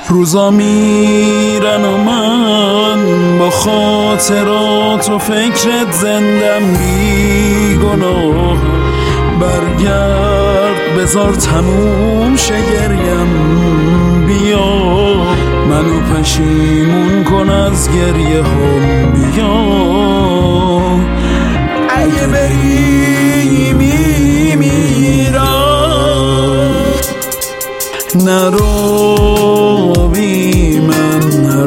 روزا میرن و من با خاطرات و فکرت زندم بی گناه. برگرد بذار تموم شه گریم، بیا منو پشیمون کن از گریه هم، بیا اگه بری میمیرم. نرو بی من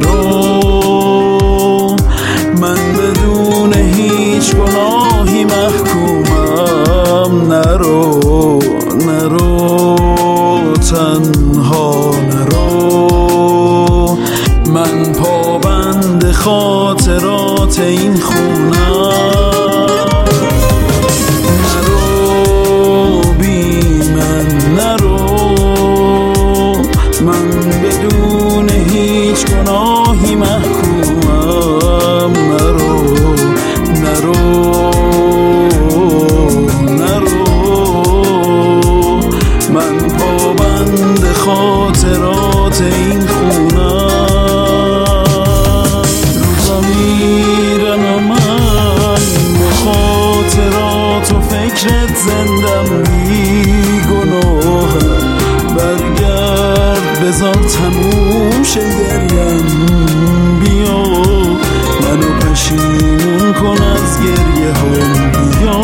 نرو، من بدون هیچ گناهی محکومم. نرو نرو تنها نرو، من پابند خاطرات این خونم. نرو بی من نرو، من بدون هیچ گناهی محکومم. نرو نرو نرو، من پابند خاطرات این خونم. روزا میرن و من با خاطرات و فکرت زندم بی گناه. برگرد بذار تموم شه گریم، بیا منو پشیمون کن از گریه هم، بیا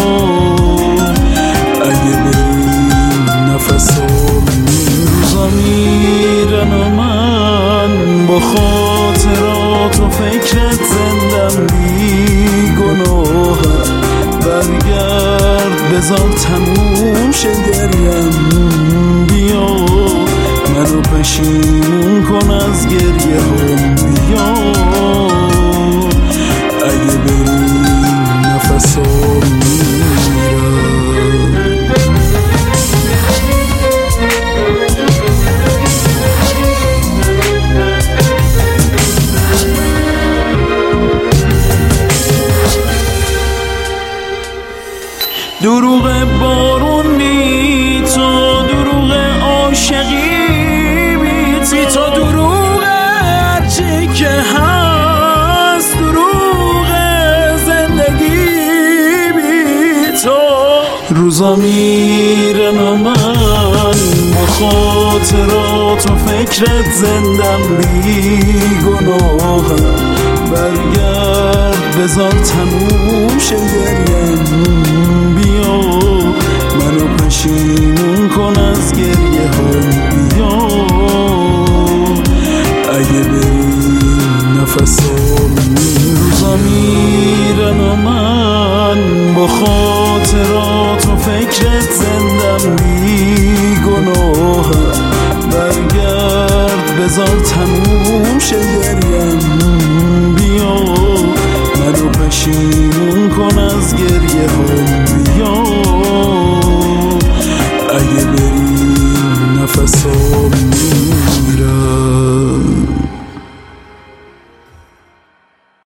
اگه بری نفسم. روزا میرن و من با خاطرات و فکرت زندم بی گناه. برگرد بذار تموم شه گریم، بیا منو پشیمون کن از گریه هم، بیا اگه بری نفسم میرم. دروغ بارون بی تو، دروغ عاشقی بی تو، دروغ هرچی که هست، دروغ زندگی بی تو. روزا میرن و من با خاطرات و فکرت زندم بی گناه. برگرد بذار تموم شه گریم، بیا منو پشیمون کن از گریه هم، بیا اگه بری نفسم. روزا میرن و من با خاطرات و فکرت زندم بی گناه. برگرد بذار تموم شه گریم، بیا منو پشیمون کن از گریه هم،